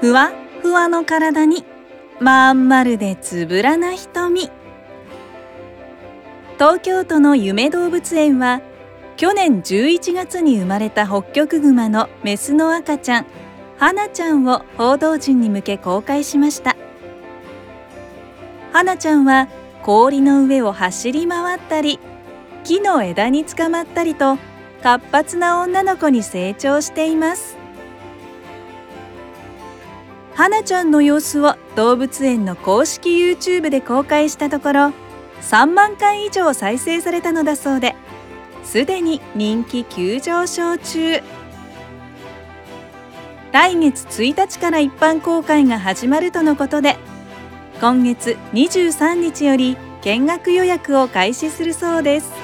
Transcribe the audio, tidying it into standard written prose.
ふわっふわの体にまん丸でつぶらな瞳。東京都の夢動物園は去年11月に生まれたホッキョクグマのメスの赤ちゃんはなちゃんを報道陣に向け公開しました。はなちゃんは氷の上を走り回ったり木の枝につかまったりと活発な女の子に成長しています。はなちゃんの様子を動物園の公式 YouTube で公開したところ3万回以上再生されたのだそうで、すでに人気急上昇中。来月1日から一般公開が始まるとのことで、今月23日より見学予約を開始するそうです。